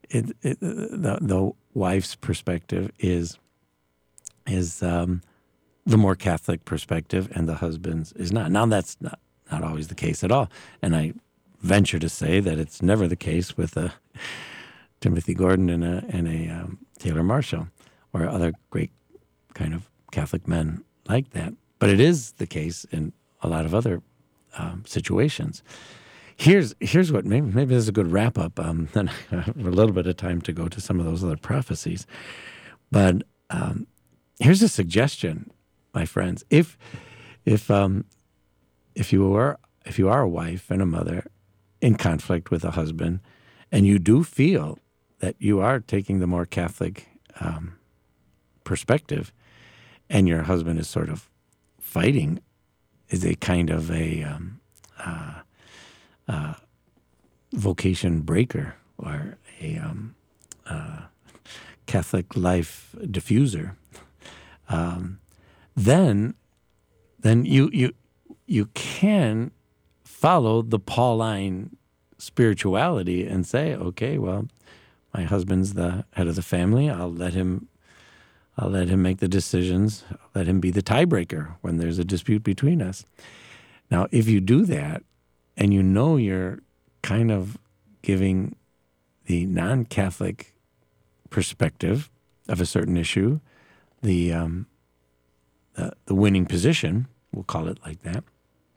it, it, the the wife's perspective is is um, the more Catholic perspective, and the husband's is not. Now that's not not always the case at all, and I venture to say that it's never the case with a Timothy Gordon and a and a um, Taylor Marshall or other great kind of Catholic men like that. But it is the case in a lot of other um, situations. Here's here's what maybe maybe this is a good wrap up. Um, then I have a little bit of time to go to some of those other prophecies, but um, here's a suggestion, my friends. If if um, if you are if you are a wife and a mother in conflict with a husband, and you do feel that you are taking the more Catholic um, perspective, and your husband is sort of fighting, is a kind of a um, uh, uh, vocation breaker or a um, uh, Catholic life diffuser, um, then then you you you can follow the Pauline spirituality and say, okay, well, my husband's the head of the family. I'll let him. I'll let him make the decisions. I'll let him be the tiebreaker when there's a dispute between us. Now, if you do that, and you know you're kind of giving the non-Catholic perspective of a certain issue the um, the, the winning position, we'll call it like that.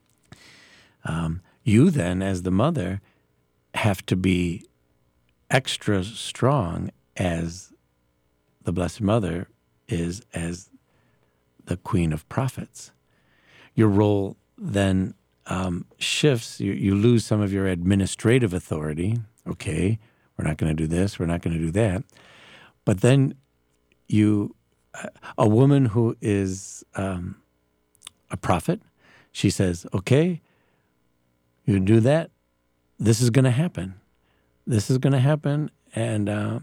Um, you then, as the mother, have to be extra strong as the Blessed Mother is as the Queen of Prophets. Your role then um, shifts. You, you lose some of your administrative authority. Okay, we're not going to do this. We're not going to do that. But then you, a woman who is um, a prophet, she says, okay, you do that, this is going to happen. This is going to happen, and uh,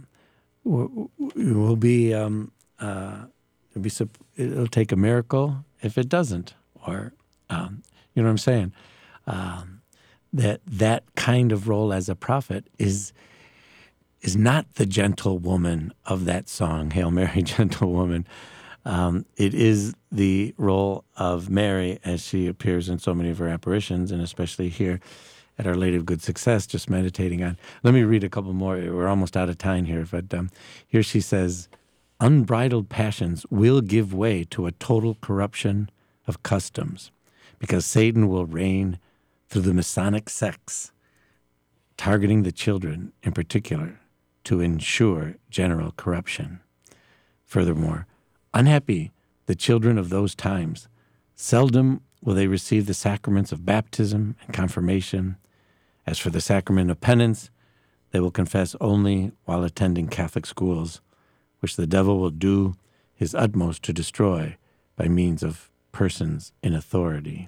it will be, um, uh, it'll be, it'll take a miracle if it doesn't, or um, you know what I'm saying? Um, that that kind of role as a prophet is is not the gentle woman of that song, Hail Mary, Gentle Woman. Um, it is the role of Mary as she appears in so many of her apparitions, and especially here at Our Lady of Good Success, just meditating on. Let me read a couple more. We're almost out of time here, but um, here she says, unbridled passions will give way to a total corruption of customs, because Satan will reign through the Masonic sects, targeting the children in particular to ensure general corruption. Furthermore, unhappy the children of those times, seldom will they receive the sacraments of baptism and confirmation. As for the sacrament of penance, they will confess only while attending Catholic schools, which the devil will do his utmost to destroy by means of persons in authority.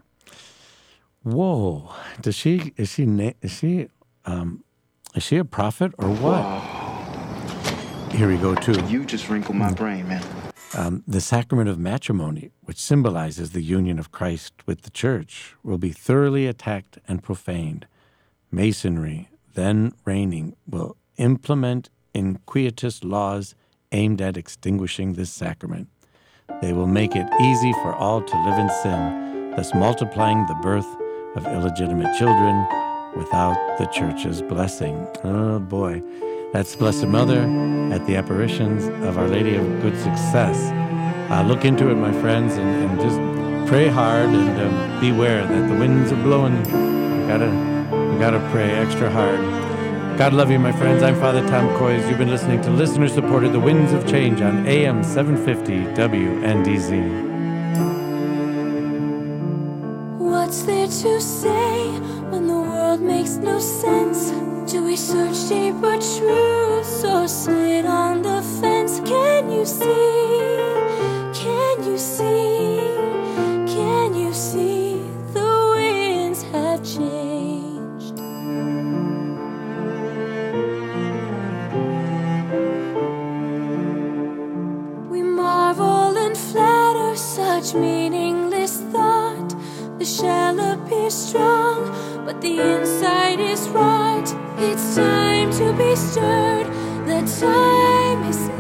Whoa! Does she is she is she um, is she a prophet or what?
Whoa.
Here we go too.
You just wrinkled my brain, man.
Um, the sacrament of matrimony, which symbolizes the union of Christ with the Church, will be thoroughly attacked and profaned. Masonry, then reigning, will implement inquietus laws aimed at extinguishing this sacrament. They will make it easy for all to live in sin, thus multiplying the birth of illegitimate children without the Church's blessing. Oh, boy. That's Blessed Mother at the apparitions of Our Lady of Good Success. Uh, look into it, my friends, and, and just pray hard and um, beware that the winds are blowing. You gotta, you gotta pray extra hard. God love you, my friends. I'm Father Tom Coys. You've been listening to listener-supported The Winds of Change on A M seven fifty W N D Z.
What's there to say when the world makes no sense? Do we search deeper truths or sit on the fence? Can you see? Can you see? Can you see the winds have changed? We marvel and flatter such meaningless thought. The shell appears strong, but the inside is rot. It's time to be stirred. time is